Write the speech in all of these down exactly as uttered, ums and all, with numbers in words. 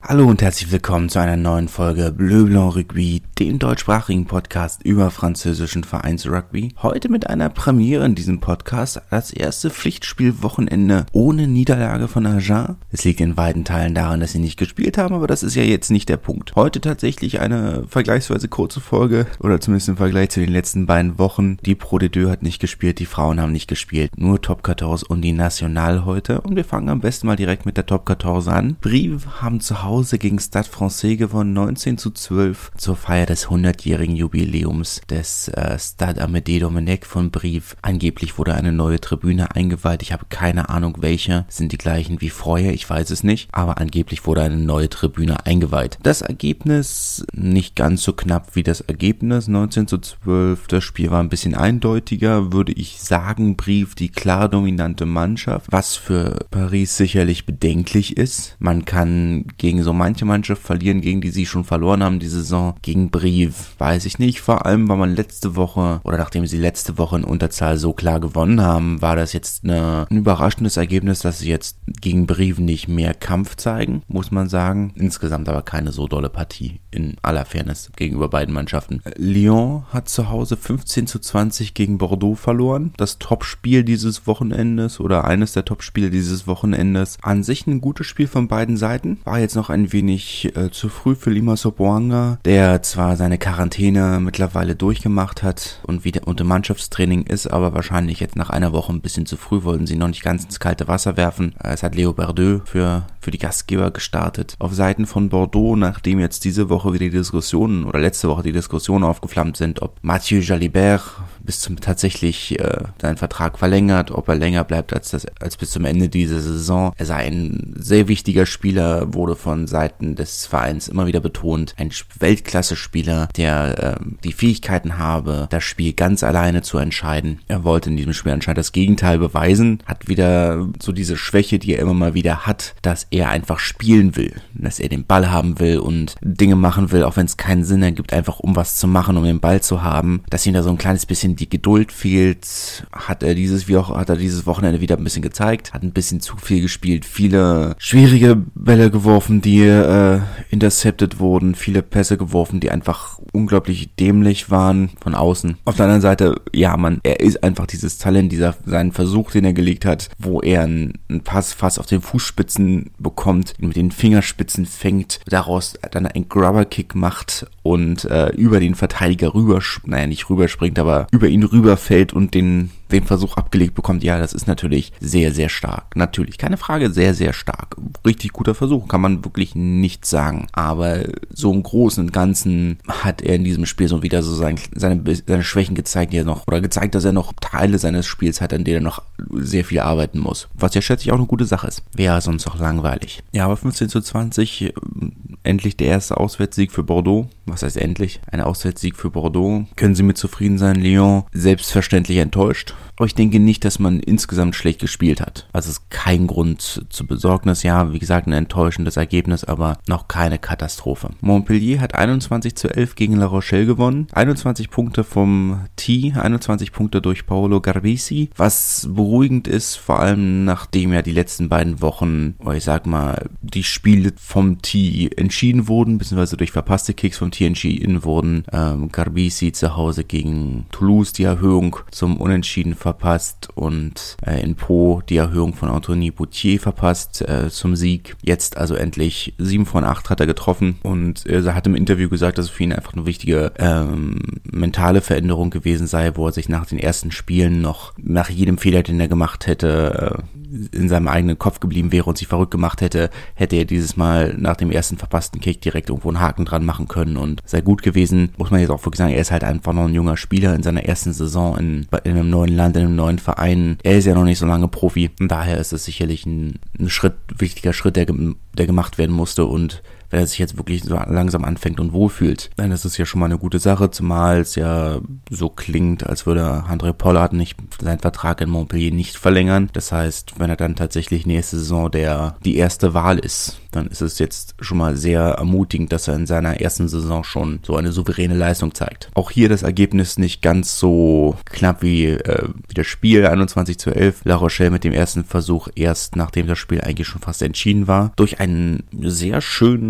Hallo und herzlich willkommen zu einer neuen Folge Bleu Blanc Rugby, dem deutschsprachigen Podcast über französischen Vereinsrugby. Heute mit einer Premiere in diesem Podcast, das erste Pflichtspielwochenende ohne Niederlage von Agen. Es liegt in weiten Teilen daran, dass sie nicht gespielt haben, aber das ist ja jetzt nicht der Punkt. Heute tatsächlich eine vergleichsweise kurze Folge, oder zumindest im Vergleich zu den letzten beiden Wochen. Die Pro de Deux hat nicht gespielt, die Frauen haben nicht gespielt, nur Top vierzehn und die Nationale heute. Und wir fangen am besten mal direkt mit der Top vierzehn an. Brive haben zu Hause gegen Stade Français gewonnen, neunzehn zu zwölf, zur Feier des hundertjährigen Jubiläums des äh, Stade Amédée Domenech von Brive. Angeblich wurde eine neue Tribüne eingeweiht, ich habe keine Ahnung welche, sind die gleichen wie vorher, ich weiß es nicht, aber angeblich wurde eine neue Tribüne eingeweiht. Das Ergebnis nicht ganz so knapp wie das Ergebnis, neunzehn zu zwölf, das Spiel war ein bisschen eindeutiger, würde ich sagen, Brive die klar dominante Mannschaft, was für Paris sicherlich bedenklich ist. Man kann gegen so manche Mannschaft verlieren, gegen die sie schon verloren haben die Saison. Gegen Brive weiß ich nicht, vor allem weil man letzte Woche oder nachdem sie letzte Woche in Unterzahl so klar gewonnen haben, war das jetzt eine, ein überraschendes Ergebnis, dass sie jetzt gegen Brive nicht mehr Kampf zeigen, muss man sagen. Insgesamt aber keine so dolle Partie, in aller Fairness gegenüber beiden Mannschaften. Lyon hat zu Hause fünfzehn zu zwanzig gegen Bordeaux verloren. Das Topspiel dieses Wochenendes oder eines der Topspiele dieses Wochenendes. An sich ein gutes Spiel von beiden Seiten. War jetzt noch ein wenig äh, zu früh für Lima Sopoanga, der zwar seine Quarantäne mittlerweile durchgemacht hat und wieder unter Mannschaftstraining ist, aber wahrscheinlich jetzt nach einer Woche ein bisschen zu früh, wollten sie noch nicht ganz ins kalte Wasser werfen. Es hat Leo Berdeux für, für die Gastgeber gestartet. Auf Seiten von Bordeaux, nachdem jetzt diese Woche wieder die Diskussionen oder letzte Woche die Diskussionen aufgeflammt sind, ob Mathieu Jalibert bis zum tatsächlich äh, seinen Vertrag verlängert, ob er länger bleibt als das als bis zum Ende dieser Saison. Er sei ein sehr wichtiger Spieler, wurde von Seiten des Vereins immer wieder betont, ein Weltklasse-Spieler, der äh, die Fähigkeiten habe, das Spiel ganz alleine zu entscheiden. Er wollte in diesem Spiel anscheinend das Gegenteil beweisen, hat wieder so diese Schwäche, die er immer mal wieder hat, dass er einfach spielen will, dass er den Ball haben will und Dinge machen will, auch wenn es keinen Sinn ergibt, einfach um was zu machen, um den Ball zu haben, dass ihm da so ein kleines bisschen die Geduld fehlt, hat er dieses wie auch hat er dieses Wochenende wieder ein bisschen gezeigt, hat ein bisschen zu viel gespielt, viele schwierige Bälle geworfen, die äh, intercepted wurden, viele Pässe geworfen, die einfach unglaublich dämlich waren von außen. Auf der anderen Seite, ja, man, er ist einfach dieses Talent, dieser seinen Versuch, den er gelegt hat, wo er einen, einen Pass fast auf den Fußspitzen bekommt, mit den Fingerspitzen fängt, daraus dann einen Grubber-Kick macht und äh, über den Verteidiger rüber, naja, nicht rüberspringt, aber über ihn rüberfällt und den den Versuch abgelegt bekommt, ja, das ist natürlich sehr, sehr stark. Natürlich, keine Frage, sehr, sehr stark. Richtig guter Versuch, kann man wirklich nicht sagen. Aber so im Großen und Ganzen hat er in diesem Spiel so wieder so sein, seine, seine Schwächen gezeigt, die er noch, oder gezeigt, dass er noch Teile seines Spiels hat, an denen er noch sehr viel arbeiten muss. Was ja schätze ich auch eine gute Sache ist. Wäre sonst auch langweilig. Ja, aber fünfzehn zu zwanzig, endlich der erste Auswärtssieg für Bordeaux. Was heißt endlich? Ein Auswärtssieg für Bordeaux. Können Sie mit zufrieden sein, Lyon? Selbstverständlich enttäuscht. Aber ich denke nicht, dass man insgesamt schlecht gespielt hat. Also es ist kein Grund zur Besorgnis. Ja, wie gesagt, ein enttäuschendes Ergebnis, aber noch keine Katastrophe. Montpellier hat einundzwanzig zu elf gegen La Rochelle gewonnen. einundzwanzig Punkte vom T, einundzwanzig Punkte durch Paolo Garbisi. Was beruhigend ist, vor allem nachdem ja die letzten beiden Wochen, oder ich sag mal, die Spiele vom T entschieden wurden, beziehungsweise durch verpasste Kicks vom T entschieden wurden. Ähm, Garbisi zu Hause gegen Toulouse die Erhöhung zum Unentschieden verpasst und äh, in Po die Erhöhung von Anthony Boutier verpasst äh, zum Sieg. Jetzt also endlich sieben von acht hat er getroffen und äh, er hat im Interview gesagt, dass es für ihn einfach eine wichtige ähm, mentale Veränderung gewesen sei, wo er sich nach den ersten Spielen noch nach jedem Fehler, den er gemacht hätte, äh, in seinem eigenen Kopf geblieben wäre und sich verrückt gemacht hätte, hätte er dieses Mal nach dem ersten verpassten Kick direkt irgendwo einen Haken dran machen können und sei gut gewesen. Muss man jetzt auch wirklich sagen, er ist halt einfach noch ein junger Spieler in seiner ersten Saison in, in einem neuen Land, in einem neuen Verein. Er ist ja noch nicht so lange Profi und daher ist es sicherlich ein, ein Schritt, wichtiger Schritt, der, der gemacht werden musste und wenn er sich jetzt wirklich so langsam anfängt und wohlfühlt, dann ist es ja schon mal eine gute Sache, zumal es ja so klingt, als würde André Pollard nicht seinen Vertrag in Montpellier nicht verlängern. Das heißt, wenn er dann tatsächlich nächste Saison der die erste Wahl ist, dann ist es jetzt schon mal sehr ermutigend, dass er in seiner ersten Saison schon so eine souveräne Leistung zeigt. Auch hier das Ergebnis nicht ganz so knapp wie, äh, wie das Spiel, einundzwanzig zu elf. La Rochelle mit dem ersten Versuch erst, nachdem das Spiel eigentlich schon fast entschieden war, durch einen sehr schönen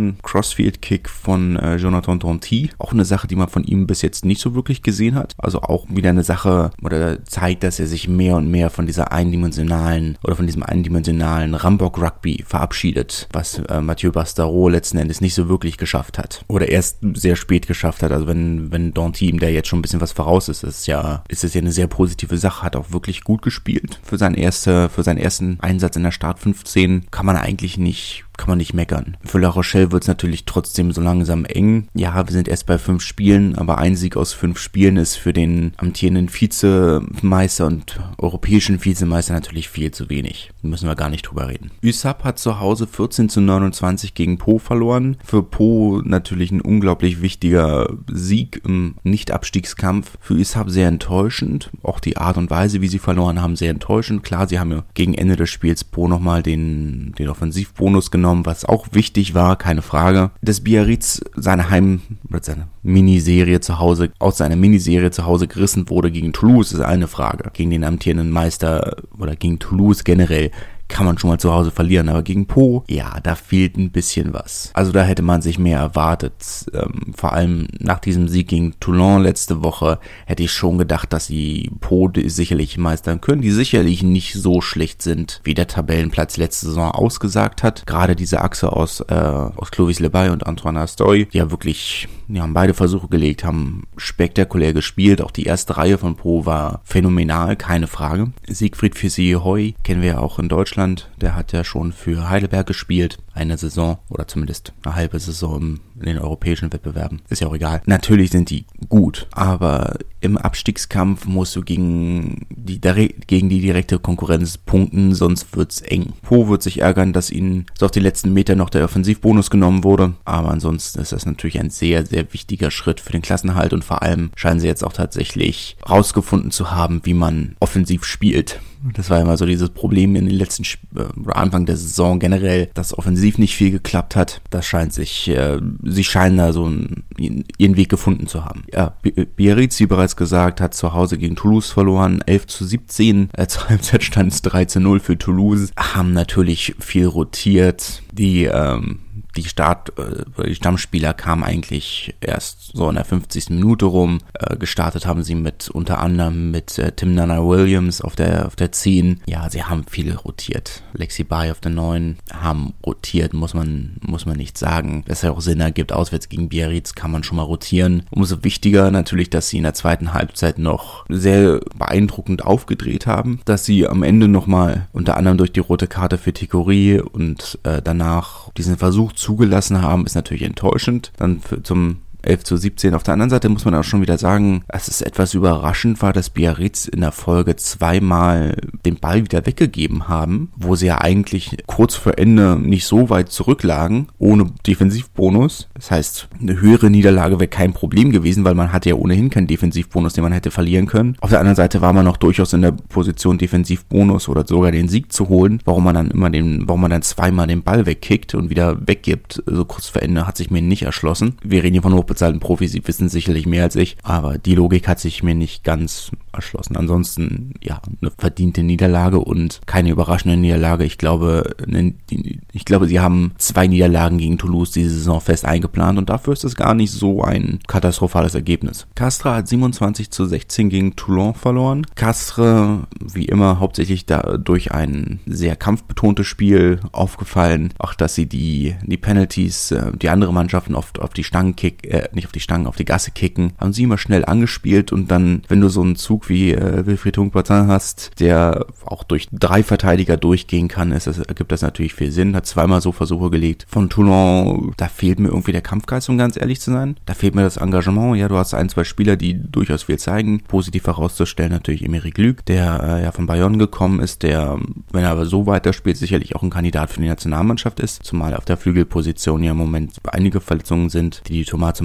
schönen Crossfield-Kick von äh, Jonathan Danty. Auch eine Sache, die man von ihm bis jetzt nicht so wirklich gesehen hat. Also auch wieder eine Sache, oder zeigt, dass er sich mehr und mehr von dieser eindimensionalen oder von diesem eindimensionalen Rambock-Rugby verabschiedet, was äh, Mathieu Bastareaud letzten Endes nicht so wirklich geschafft hat. Oder erst sehr spät geschafft hat. Also wenn, wenn Danty ihm der jetzt schon ein bisschen was voraus ist, ist ja, ist es ja eine sehr positive Sache. Hat auch wirklich gut gespielt für seinen erste, für seinen ersten Einsatz in der Start fünfzehn. Kann man eigentlich nicht kann man nicht meckern. Für La Rochelle wird es natürlich trotzdem so langsam eng. Ja, wir sind erst bei fünf Spielen, aber ein Sieg aus fünf Spielen ist für den amtierenden Vizemeister und europäischen Vizemeister natürlich viel zu wenig. Da müssen wir gar nicht drüber reden. U S A P hat zu Hause vierzehn zu neunundzwanzig gegen Po verloren. Für Po natürlich ein unglaublich wichtiger Sieg im Nicht-Abstiegskampf. Für U S A P sehr enttäuschend. Auch die Art und Weise, wie sie verloren haben, sehr enttäuschend. Klar, sie haben ja gegen Ende des Spiels Po nochmal den, den Offensivbonus genommen, was auch wichtig war, keine Frage. Dass Biarritz seine Heim- oder seine Miniserie zu Hause, aus seiner Miniserie zu Hause gerissen wurde gegen Toulouse, ist eine Frage. Gegen den amtierenden Meister oder gegen Toulouse generell kann man schon mal zu Hause verlieren, aber gegen Po, ja, da fehlt ein bisschen was. Also da hätte man sich mehr erwartet. Ähm, vor allem nach diesem Sieg gegen Toulon letzte Woche hätte ich schon gedacht, dass sie Po sicherlich meistern können, die sicherlich nicht so schlecht sind, wie der Tabellenplatz letzte Saison ausgesagt hat. Gerade diese Achse aus, äh, aus Clovis Lebay und Antoine Astoy, die ja wirklich, die haben beide Versuche gelegt, haben spektakulär gespielt. Auch die erste Reihe von Po war phänomenal, keine Frage. Siegfried Fissy-Hoy kennen wir ja auch in Deutschland. Der hat ja schon für Heidelberg gespielt, eine Saison oder zumindest eine halbe Saison in den europäischen Wettbewerben. Ist ja auch egal. Natürlich sind die gut, aber im Abstiegskampf musst du gegen die, gegen die direkte Konkurrenz punkten, sonst wird's eng. Po wird sich ärgern, dass ihnen so auf die letzten Meter noch der Offensivbonus genommen wurde, aber ansonsten ist das natürlich ein sehr, sehr wichtiger Schritt für den Klassenerhalt und vor allem scheinen sie jetzt auch tatsächlich rausgefunden zu haben, wie man offensiv spielt. Das war immer so dieses Problem in den letzten Sp- oder Anfang der Saison generell, dass offensiv nicht viel geklappt hat. Das scheint sich, äh, sie scheinen da so einen, ihren Weg gefunden zu haben. Ja, Biarritz, wie bereits gesagt, hat zu Hause gegen Toulouse verloren, elf zu siebzehn. Äh, zur Halbzeit stand es drei zu null für Toulouse. Haben natürlich viel rotiert. Die, ähm, Die Start, äh, die Stammspieler kamen eigentlich erst so in der fünfzigsten Minute rum. Äh, gestartet haben sie mit, unter anderem mit äh, Tim Nana-Williams auf der, auf der zehn. Ja, sie haben viel rotiert. Lexi Bay auf der neun haben rotiert, muss man, muss man nicht sagen. Dass ja auch Sinn ergibt, auswärts gegen Biarritz kann man schon mal rotieren. Umso wichtiger natürlich, dass sie in der zweiten Halbzeit noch sehr beeindruckend aufgedreht haben. Dass sie am Ende nochmal, unter anderem durch die rote Karte für Tikori und äh, danach diesen Versuch zugelassen haben, ist natürlich enttäuschend. Dann für, zum elf zu siebzehn. Auf der anderen Seite muss man auch schon wieder sagen, dass es etwas überraschend war, dass Biarritz in der Folge zweimal den Ball wieder weggegeben haben, wo sie ja eigentlich kurz vor Ende nicht so weit zurücklagen, ohne Defensivbonus. Das heißt, eine höhere Niederlage wäre kein Problem gewesen, weil man hatte ja ohnehin keinen Defensivbonus, den man hätte verlieren können. Auf der anderen Seite war man noch durchaus in der Position, Defensivbonus oder sogar den Sieg zu holen. Warum man dann immer den, warum man dann zweimal den Ball wegkickt und wieder weggibt, so kurz vor Ende, hat sich mir nicht erschlossen. Wir reden hier von bezahlten Profis, sie wissen sicherlich mehr als ich, aber die Logik hat sich mir nicht ganz erschlossen. Ansonsten, ja, eine verdiente Niederlage und keine überraschende Niederlage. Ich glaube, ne, die, ich glaube, sie haben zwei Niederlagen gegen Toulouse diese Saison fest eingeplant und dafür ist es gar nicht so ein katastrophales Ergebnis. Castres hat siebenundzwanzig zu sechzehn gegen Toulon verloren. Castres, wie immer, hauptsächlich da durch ein sehr kampfbetontes Spiel aufgefallen. Auch, dass sie die, die Penalties, die andere Mannschaften oft auf die Stangen kicken, äh, nicht auf die Stangen, auf die Gasse kicken, haben sie immer schnell angespielt und dann, wenn du so einen Zug wie äh, Wilfried Hungpatin hast, der auch durch drei Verteidiger durchgehen kann, ist das, ergibt das natürlich viel Sinn, hat zweimal so Versuche gelegt. Von Toulon, da fehlt mir irgendwie der Kampfgeist, um ganz ehrlich zu sein. Da fehlt mir das Engagement. Ja, du hast ein, zwei Spieler, die durchaus viel zeigen. Positiv herauszustellen natürlich Emery Glück, der äh, ja von Bayonne gekommen ist, der, wenn er aber so weiterspielt, sicherlich auch ein Kandidat für die Nationalmannschaft ist, zumal auf der Flügelposition ja im Moment einige Verletzungen sind, die die Thomas zum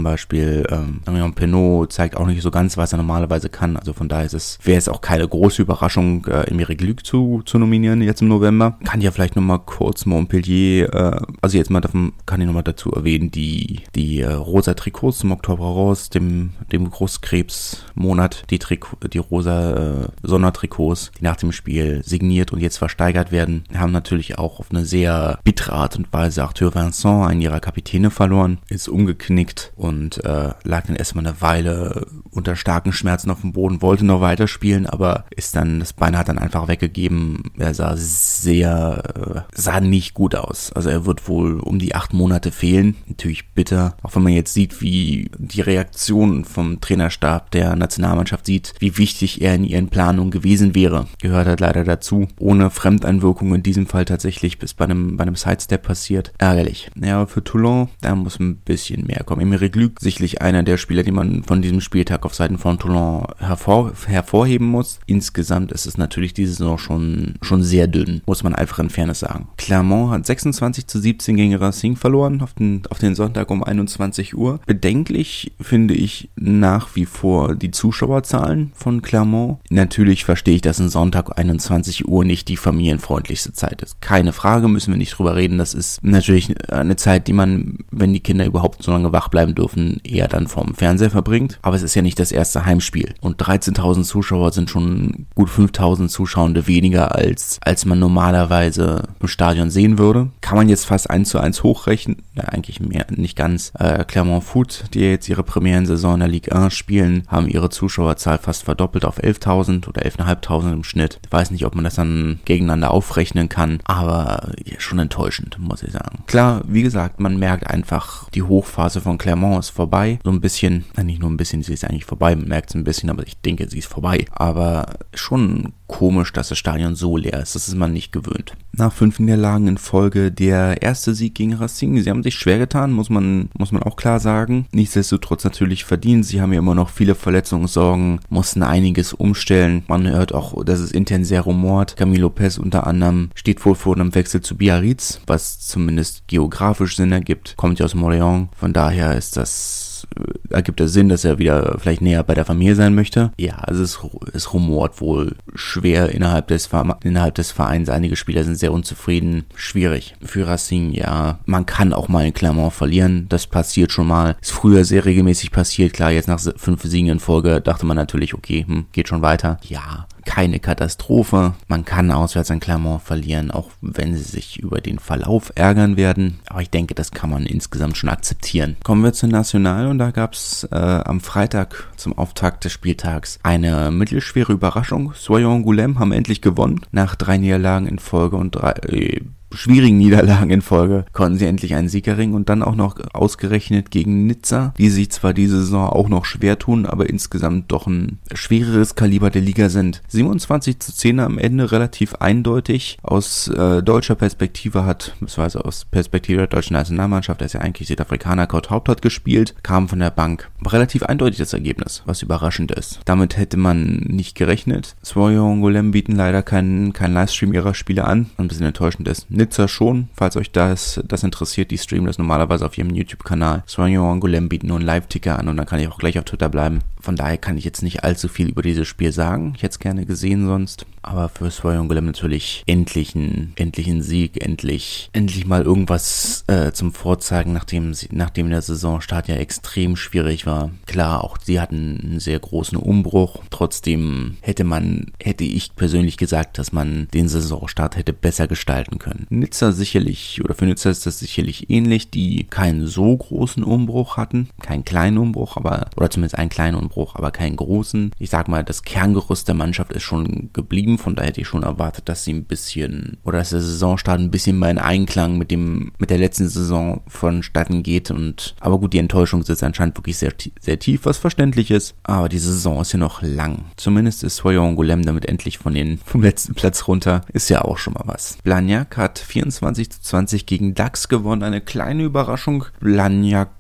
Beispiel ähm, Marion Penaud zeigt auch nicht so ganz, was er normalerweise kann. Also von daher ist es, wäre es auch keine große Überraschung, äh, Émeric Luc zu, zu nominieren jetzt im November. Kann ja vielleicht nochmal kurz Montpellier, äh, also jetzt mal davon, kann ich nochmal dazu erwähnen, die, die äh, rosa Trikots zum Oktober raus, dem, dem Großkrebsmonat, die Trikot, die rosa äh, Sondertrikots, die nach dem Spiel signiert und jetzt versteigert werden, haben natürlich auch auf eine sehr bittere Art und Weise Arthur Vincent, einen ihrer Kapitäne, verloren, ist umgeknickt und äh, lag dann erstmal eine Weile unter starken Schmerzen auf dem Boden, wollte noch weiterspielen, aber ist dann, das Bein hat dann einfach weggegeben. Er sah sehr, äh, sah nicht gut aus. Also er wird wohl um die acht Monate fehlen. Natürlich bitter, auch wenn man jetzt sieht, wie die Reaktion vom Trainerstab der Nationalmannschaft sieht, wie wichtig er in ihren Planungen gewesen wäre. Gehört halt leider dazu. Ohne Fremdeinwirkung in diesem Fall tatsächlich bis bei einem, bei einem Sidestep passiert. Ärgerlich. Ja, für Toulon, da muss ein bisschen mehr kommen. Émeric Luc, sicherlich einer der Spieler, die man von diesem Spieltag auf Seiten von Toulon hervor, hervorheben muss. Insgesamt ist es natürlich diese Saison schon, schon sehr dünn, muss man einfach in Fairness sagen. Clermont hat sechsundzwanzig zu siebzehn gegen Racing verloren auf den, auf den Sonntag um einundzwanzig Uhr. Bedenklich finde ich nach wie vor die Zuschauerzahlen von Clermont. Natürlich verstehe ich, dass ein Sonntag einundzwanzig Uhr nicht die familienfreundlichste Zeit ist. Keine Frage, müssen wir nicht drüber reden. Das ist natürlich eine Zeit, die man, wenn die Kinder überhaupt so lange wach bleiben dürfen, eher dann vorm Fernseher verbringt. Aber es ist ja nicht das erste Heimspiel. Und dreizehntausend Zuschauer sind schon gut fünftausend Zuschauende weniger, als, als man normalerweise im Stadion sehen würde. Kann man jetzt fast eins zu eins hochrechnen. Ja, eigentlich mehr, nicht ganz. Äh, Clermont Foot, die jetzt ihre Premierensaison in der Ligue eins spielen, haben ihre Zuschauerzahl fast verdoppelt auf elftausend oder elftausendfünfhundert im Schnitt. Ich weiß nicht, ob man das dann gegeneinander aufrechnen kann, aber ja, schon enttäuschend, muss ich sagen. Klar, wie gesagt, man merkt einfach, die Hochphase von Clermont ist vorbei. So ein bisschen, nicht nur ein bisschen, sie ist eigentlich vorbei, man merkt es ein bisschen, aber ich denke, sie ist vorbei. Aber schon komisch, dass das Stadion so leer ist. Das ist man nicht gewöhnt. Nach fünf Niederlagen in Folge der erste Sieg gegen Racing. Sie haben sich schwer getan, muss man, muss man auch klar sagen. Nichtsdestotrotz natürlich verdient. Sie haben ja immer noch viele Verletzungssorgen, mussten einiges umstellen. Man hört auch, dass es intern sehr rumort. Camille Lopez unter anderem steht wohl vor einem Wechsel zu Biarritz, was zumindest geografisch Sinn ergibt. Kommt ja aus Montréal. Von daher ist das ergibt es Sinn, dass er wieder vielleicht näher bei der Familie sein möchte. Ja, also es, es rumort wohl schwer innerhalb des, innerhalb des Vereins. Einige Spieler sind sehr unzufrieden. Schwierig. Für Racing, ja, man kann auch mal in Clermont verlieren. Das passiert schon mal. Ist früher sehr regelmäßig passiert. Klar, jetzt nach fünf Siegen in Folge dachte man natürlich, okay, hm, geht schon weiter. Ja, keine Katastrophe. Man kann auswärts in Clermont verlieren, auch wenn sie sich über den Verlauf ärgern werden. Aber ich denke, das kann man insgesamt schon akzeptieren. Kommen wir zur National und da gab es äh, am Freitag zum Auftakt des Spieltags eine mittelschwere Überraschung. Soyons Angoulême haben endlich gewonnen. Nach drei Niederlagen in Folge und drei... Äh, schwierigen Niederlagen in Folge konnten sie endlich einen Sieg erringen und dann auch noch ausgerechnet gegen Nizza, die sich zwar diese Saison auch noch schwer tun, aber insgesamt doch ein schwereres Kaliber der Liga sind. siebenundzwanzig zu zehn am Ende relativ eindeutig. Aus äh, deutscher Perspektive hat, beziehungsweise aus Perspektive der deutschen Nationalmannschaft, der ist ja eigentlich Südafrikaner, Kurt Haupt hat gespielt, kam von der Bank. Relativ eindeutig das Ergebnis, was überraschend ist. Damit hätte man nicht gerechnet. Soyons Angoulême bieten leider keinen kein Livestream ihrer Spiele an, was ein bisschen enttäuschend ist. Nizza schon, falls euch das, das interessiert, die streamen das normalerweise auf ihrem YouTube-Kanal. Soyons Angoulême bieten nur einen Live-Ticker an und dann kann ich auch gleich auf Twitter bleiben. Von daher kann ich jetzt nicht allzu viel über dieses Spiel sagen. Ich hätte es gerne gesehen sonst. Aber für Soyons Angoulême natürlich endlich ein, endlich ein Sieg, endlich, endlich mal irgendwas äh, zum Vorzeigen, nachdem, sie, nachdem der Saisonstart ja extrem schwierig war. Klar, auch sie hatten einen sehr großen Umbruch. Trotzdem hätte man, hätte ich persönlich gesagt, dass man den Saisonstart hätte besser gestalten können. Nizza sicherlich, oder für Nizza ist das sicherlich ähnlich, die keinen so großen Umbruch hatten. Keinen kleinen Umbruch, aber, oder zumindest einen kleinen Umbruch, aber keinen großen. Ich sag mal, das Kerngerüst der Mannschaft ist schon geblieben. Von daher hätte ich schon erwartet, dass sie ein bisschen, oder dass der Saisonstart ein bisschen mal in Einklang mit dem, mit der letzten Saison vonstatten geht. Und, aber gut, die Enttäuschung sitzt anscheinend wirklich sehr, sehr tief, was verständlich ist. Aber die Saison ist ja noch lang. Zumindest ist Soyons Angoulême damit endlich von den, vom letzten Platz runter. Ist ja auch schon mal was. Blagnac hat vierundzwanzig zu zwanzig gegen Dax gewonnen. Eine kleine Überraschung. Blagnac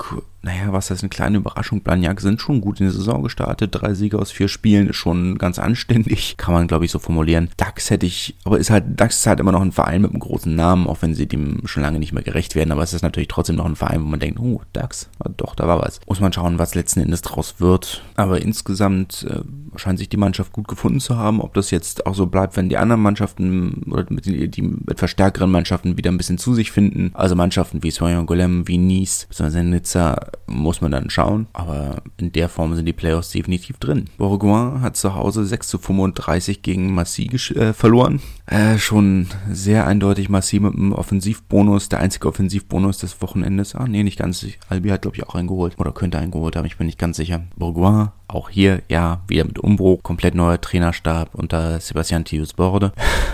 naja, was heißt eine kleine Überraschung? Blagnac sind schon gut in die Saison gestartet. Drei Siege aus vier Spielen ist schon ganz anständig. Kann man, glaube ich, so formulieren. Dax hätte ich, aber ist halt, Dax ist halt immer noch ein Verein mit einem großen Namen, auch wenn sie dem schon lange nicht mehr gerecht werden. Aber es ist natürlich trotzdem noch ein Verein, wo man denkt, oh, Dax, doch, da war was. Muss man schauen, was letzten Endes draus wird. Aber insgesamt äh, scheint sich die Mannschaft gut gefunden zu haben. Ob das jetzt auch so bleibt, wenn die anderen Mannschaften oder mit die, die etwas stärkeren Mannschaften wieder ein bisschen zu sich finden. Also Mannschaften wie Soyon-Golem, wie Nice, bzw. Nizza, muss man dann schauen. Aber in der Form sind die Playoffs definitiv drin. Bourgoin hat zu Hause sechs zu fünfunddreißig gegen Massy äh, verloren. Äh, schon sehr eindeutig Massy mit einem Offensivbonus. Der einzige Offensivbonus des Wochenendes. Ah, nee, nicht ganz. Albi hat, glaube ich, auch einen geholt. Oder könnte einen geholt haben, ich bin nicht ganz sicher. Bourgoin, auch hier, ja, wieder mit Umbruch. Komplett neuer Trainerstab unter Sebastian Thius-Borde.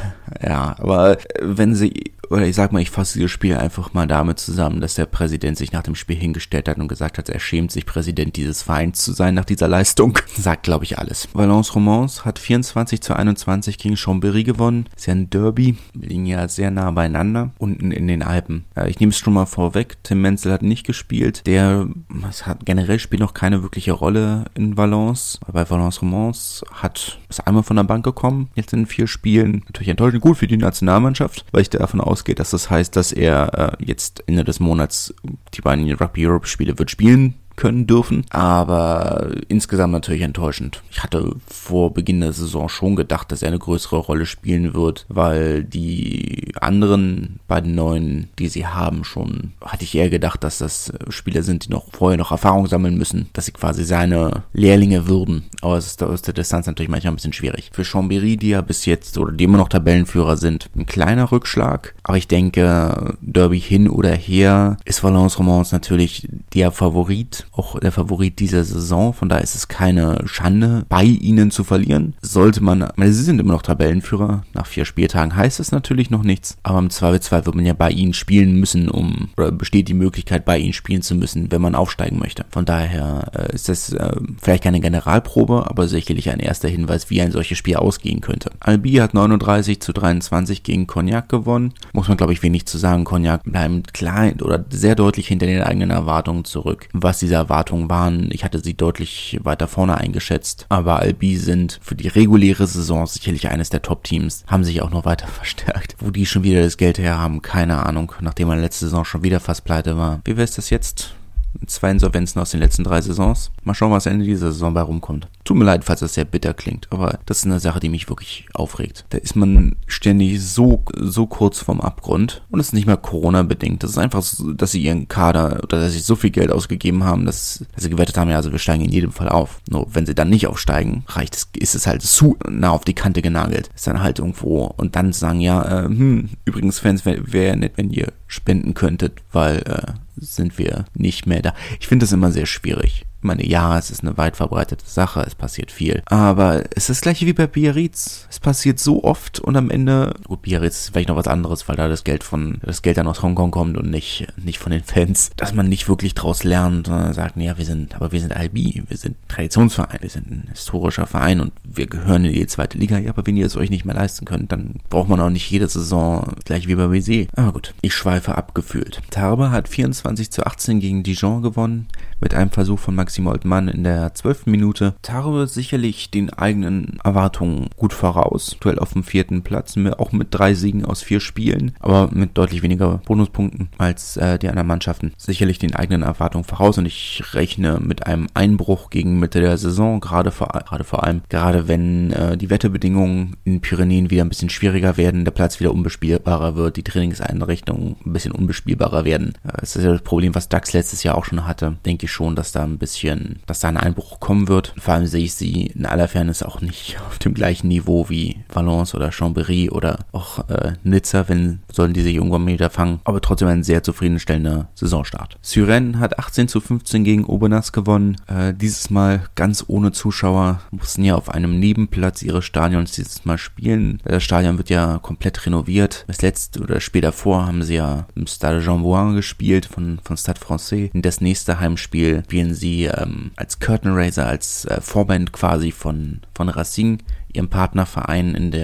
Ja, aber wenn sie, oder ich sag mal, ich fasse dieses Spiel einfach mal damit zusammen, dass der Präsident sich nach dem Spiel hingestellt hat und gesagt hat, er schämt sich, Präsident dieses Vereins zu sein nach dieser Leistung. Sagt, glaube ich, alles. Valence Romans hat vierundzwanzig zu einundzwanzig gegen Chambéry gewonnen. Ist ja ein Derby. Wir liegen ja sehr nah beieinander. Unten in den Alpen. Ich nehme es schon mal vorweg. Tim Menzel hat nicht gespielt. Der, es hat generell spielt noch keine wirkliche Rolle in Valence. Bei Valence Romans hat, ist einmal von der Bank gekommen. Jetzt in vier Spielen. Natürlich enttäuschend gut für die Nationalmannschaft, weil ich davon ausgehe, dass das heißt, dass er äh, jetzt Ende des Monats die beiden Rugby Europe Spiele wird spielen können dürfen, aber insgesamt natürlich enttäuschend. Ich hatte vor Beginn der Saison schon gedacht, dass er eine größere Rolle spielen wird, weil die anderen beiden Neuen, die sie haben, schon, hatte ich eher gedacht, dass das Spieler sind, die noch vorher noch Erfahrung sammeln müssen, dass sie quasi seine Lehrlinge würden, aber es ist aus der Distanz natürlich manchmal ein bisschen schwierig. Für Chambéry, die ja bis jetzt, oder die immer noch Tabellenführer sind, ein kleiner Rückschlag, aber ich denke, Derby hin oder her, ist Valence Romans natürlich der Favorit, auch der Favorit dieser Saison, von daher ist es keine Schande, bei ihnen zu verlieren. Sollte man, ich meine, sie sind immer noch Tabellenführer, nach vier Spieltagen heißt es natürlich noch nichts, aber im Zweifelsfall wird man ja bei ihnen spielen müssen, um, oder besteht die Möglichkeit, bei ihnen spielen zu müssen, wenn man aufsteigen möchte. Von daher äh, ist das äh, vielleicht keine Generalprobe, aber sicherlich ein erster Hinweis, wie ein solches Spiel ausgehen könnte. Albi hat neununddreißig zu dreiundzwanzig gegen Cognac gewonnen. Muss man, glaube ich, wenig zu sagen. Cognac bleibt klein oder sehr deutlich hinter den eigenen Erwartungen zurück. Was diese Erwartungen waren, ich hatte sie deutlich weiter vorne eingeschätzt, aber Albi sind für die reguläre Saison sicherlich eines der Top-Teams, haben sich auch noch weiter verstärkt. Wo die schon wieder das Geld her haben, keine Ahnung, nachdem man letzte Saison schon wieder fast pleite war. Wie wäre es das jetzt? Zwei Insolvenzen aus den letzten drei Saisons. Mal schauen, was Ende dieser Saison bei rumkommt. Tut mir leid, falls das sehr bitter klingt, aber das ist eine Sache, die mich wirklich aufregt. Da ist man ständig so so kurz vom Abgrund und es ist nicht mal Corona-bedingt. Das ist einfach so, dass sie ihren Kader oder dass sie so viel Geld ausgegeben haben, dass, dass sie gewettet haben, ja, also wir steigen in jedem Fall auf. Nur wenn sie dann nicht aufsteigen, reicht es, ist es halt zu nah auf die Kante genagelt. Ist dann halt irgendwo und dann sagen, ja, äh, hm, übrigens Fans, wäre wär nett, wenn ihr spenden könntet, weil äh, sind wir nicht mehr da. Ich finde das immer sehr schwierig. Ich meine, ja, es ist eine weit verbreitete Sache, es passiert viel. Aber es ist das gleiche wie bei Biarritz. Es passiert so oft und am Ende, gut, Biarritz ist vielleicht noch was anderes, weil da das Geld von, das Geld dann aus Hongkong kommt und nicht, nicht von den Fans, dass man nicht wirklich draus lernt, sondern sagt, ja, wir sind, aber wir sind Albi, wir sind Traditionsverein, wir sind ein historischer Verein und wir gehören in die zweite Liga. Ja, aber wenn ihr es euch nicht mehr leisten könnt, dann braucht man auch nicht jede Saison gleich wie bei B C. Aber gut, ich schweife abgefühlt. Tarbes hat vierundzwanzig zu achtzehn gegen Dijon gewonnen, mit einem Versuch von Maxime Oltmann in der zwölften Minute. Tarbes sicherlich den eigenen Erwartungen gut voraus. Aktuell auf dem vierten Platz, auch mit drei Siegen aus vier Spielen, aber mit deutlich weniger Bonuspunkten als äh, die anderen Mannschaften. Sicherlich den eigenen Erwartungen voraus und ich rechne mit einem Einbruch gegen Mitte der Saison, gerade vor, gerade vor allem, gerade wenn äh, die Wetterbedingungen in den Pyrenäen wieder ein bisschen schwieriger werden, der Platz wieder unbespielbarer wird, die Trainingseinrichtungen ein bisschen unbespielbarer werden. Äh, das ist ja das Problem, was Dax letztes Jahr auch schon hatte. Denke ich schon, dass da ein bisschen, dass da ein Einbruch kommen wird. Vor allem sehe ich sie in aller Fairness auch nicht auf dem gleichen Niveau wie Valence oder Chambéry oder auch äh, Nizza, wenn sollen diese irgendwann wieder fangen. Aber trotzdem ein sehr zufriedenstellender Saisonstart. Suresnes hat achtzehn zu fünfzehn gegen Aubenas gewonnen. Äh, dieses Mal ganz ohne Zuschauer. Mussten ja auf einem Nebenplatz ihres Stadions dieses Mal spielen. Das Stadion wird ja komplett renoviert. Das letzte oder Spiel davor haben sie ja im Stade Jean-Bouin gespielt von, von Stade Français. In das nächste Heimspiel spielen sie ähm, als Curtain Raiser, als äh, Vorband quasi von, von Racing, ihrem Partnerverein in der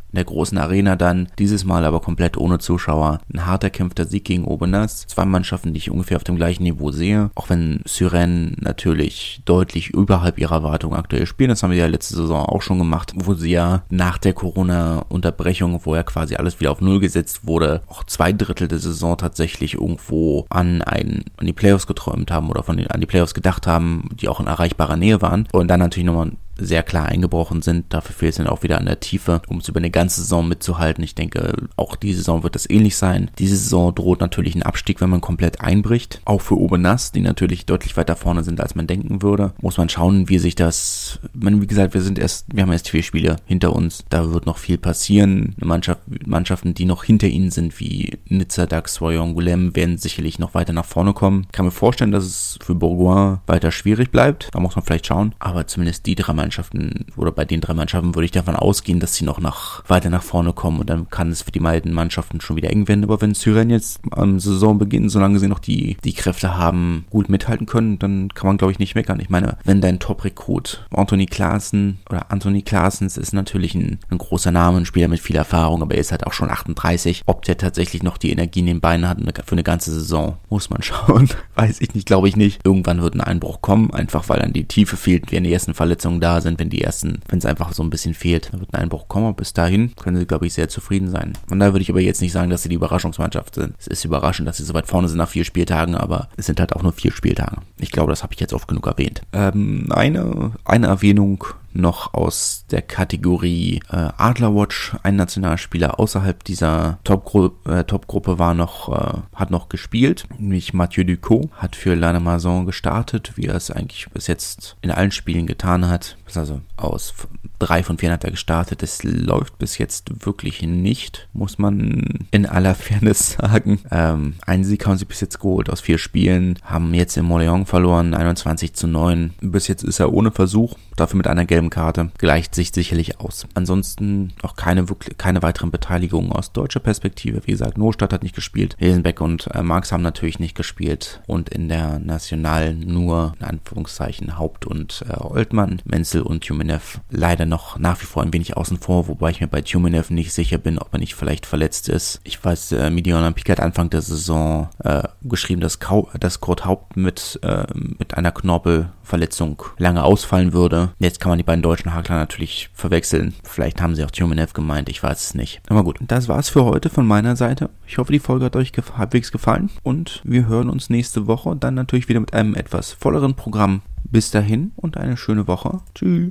in der großen Arena dann, dieses Mal aber komplett ohne Zuschauer. Ein hart erkämpfter Sieg gegen Aubenas. Zwei Mannschaften, die ich ungefähr auf dem gleichen Niveau sehe, auch wenn Suresnes natürlich deutlich überhalb ihrer Erwartungen aktuell spielen. Das haben wir ja letzte Saison auch schon gemacht, wo sie ja nach der Corona-Unterbrechung, wo ja quasi alles wieder auf Null gesetzt wurde, auch zwei Drittel der Saison tatsächlich irgendwo an, ein, an die Playoffs geträumt haben oder von den, an die Playoffs gedacht haben, die auch in erreichbarer Nähe waren und dann natürlich nochmal sehr klar eingebrochen sind. Dafür fehlt es dann auch wieder an der Tiefe, um es über eine ganze Saison mitzuhalten. Ich denke, auch diese Saison wird das ähnlich sein. Diese Saison droht natürlich ein Abstieg, wenn man komplett einbricht. Auch für Aubenas, die natürlich deutlich weiter vorne sind, als man denken würde. Muss man schauen, wie sich das, man, wie gesagt, wir sind erst, wir haben erst vier Spiele hinter uns. Da wird noch viel passieren. Eine Mannschaft, Mannschaften, die noch hinter ihnen sind, wie Nizza, Dax, Angoulême, werden sicherlich noch weiter nach vorne kommen. Ich kann mir vorstellen, dass es für Bourgoin weiter schwierig bleibt. Da muss man vielleicht schauen. Aber zumindest die drei Mannschaften Mannschaften oder bei den drei Mannschaften würde ich davon ausgehen, dass sie noch nach, weiter nach vorne kommen und dann kann es für die beiden Mannschaften schon wieder eng werden. Aber wenn Suresnes jetzt am Saisonbeginn, solange sie noch die, die Kräfte haben, gut mithalten können, dann kann man, glaube ich, nicht meckern. Ich meine, wenn dein Top-Rekrut Anthony Claassen oder Anthony Claessens ist natürlich ein, ein großer Name, ein Spieler mit viel Erfahrung, aber er ist halt auch schon achtunddreißig. Ob der tatsächlich noch die Energie in den Beinen hat für eine ganze Saison, muss man schauen. Weiß ich nicht, glaube ich nicht. Irgendwann wird ein Einbruch kommen, einfach weil dann die Tiefe fehlt, wenn die ersten Verletzungen da sind, wenn die ersten, wenn es einfach so ein bisschen fehlt, dann wird ein Einbruch kommen. Bis dahin können sie, glaube ich, sehr zufrieden sein. Von daher würde ich aber jetzt nicht sagen, dass sie die Überraschungsmannschaft sind. Es ist überraschend, dass sie so weit vorne sind nach vier Spieltagen, aber es sind halt auch nur vier Spieltage. Ich glaube, das habe ich jetzt oft genug erwähnt. Ähm, eine, eine Erwähnung noch aus der Kategorie äh, Adlerwatch. Ein Nationalspieler außerhalb dieser Topgru- äh, Topgruppe war noch, äh, hat noch gespielt, nämlich Mathieu Ducot, hat für Lannemezan gestartet, wie er es eigentlich bis jetzt in allen Spielen getan hat. Also aus drei von vier hat er gestartet. Es läuft bis jetzt wirklich nicht, muss man in aller Fairness sagen. Ähm, einen Sieg haben sie bis jetzt geholt aus vier Spielen, haben jetzt in Montléon verloren, einundzwanzig zu neun. Bis jetzt ist er ohne Versuch, dafür mit einer gelben Karte, gleicht sich sicherlich aus. Ansonsten auch keine wirklich, keine weiteren Beteiligungen aus deutscher Perspektive. Wie gesagt, Nostadt hat nicht gespielt, Hilsenbeck und äh, Marx haben natürlich nicht gespielt und in der National nur, in Anführungszeichen, Haupt und äh, Oltmann, Menzel und Tjumenev leider noch nach wie vor ein wenig außen vor, wobei ich mir bei Tjumenev nicht sicher bin, ob er nicht vielleicht verletzt ist. Ich weiß, äh, Medion Olympique hat Anfang der Saison äh, geschrieben, dass, Kau- dass Kurt Haupt mit, äh, mit einer Knorpelverletzung lange ausfallen würde. Jetzt kann man die beiden deutschen Hakler natürlich verwechseln. Vielleicht haben sie auch Tjumenev gemeint, ich weiß es nicht. Aber gut, das war's für heute von meiner Seite. Ich hoffe, die Folge hat euch gef- halbwegs gefallen und wir hören uns nächste Woche dann natürlich wieder mit einem etwas volleren Programm. Bis dahin und eine schöne Woche. Tschüss.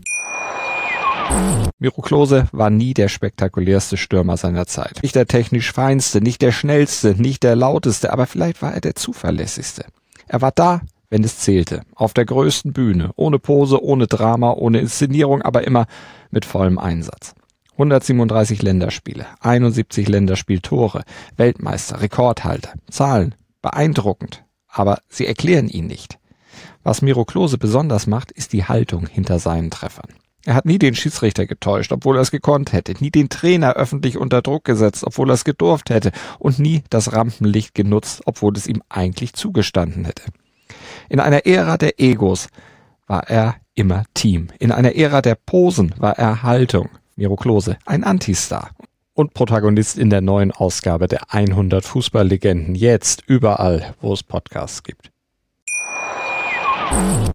Miro Klose war nie der spektakulärste Stürmer seiner Zeit. Nicht der technisch feinste, nicht der schnellste, nicht der lauteste, aber vielleicht war er der zuverlässigste. Er war da, wenn es zählte. Auf der größten Bühne. Ohne Pose, ohne Drama, ohne Inszenierung, aber immer mit vollem Einsatz. hundertsiebenunddreißig Länderspiele, einundsiebzig Länderspieltore, Weltmeister, Rekordhalter. Zahlen, beeindruckend, aber sie erklären ihn nicht. Was Miro Klose besonders macht, ist die Haltung hinter seinen Treffern. Er hat nie den Schiedsrichter getäuscht, obwohl er es gekonnt hätte, nie den Trainer öffentlich unter Druck gesetzt, obwohl er es gedurft hätte und nie das Rampenlicht genutzt, obwohl es ihm eigentlich zugestanden hätte. In einer Ära der Egos war er immer Team. In einer Ära der Posen war er Haltung. Miro Klose, ein Antistar. Und Protagonist in der neuen Ausgabe der hundert Fußballlegenden. Jetzt überall, wo es Podcasts gibt.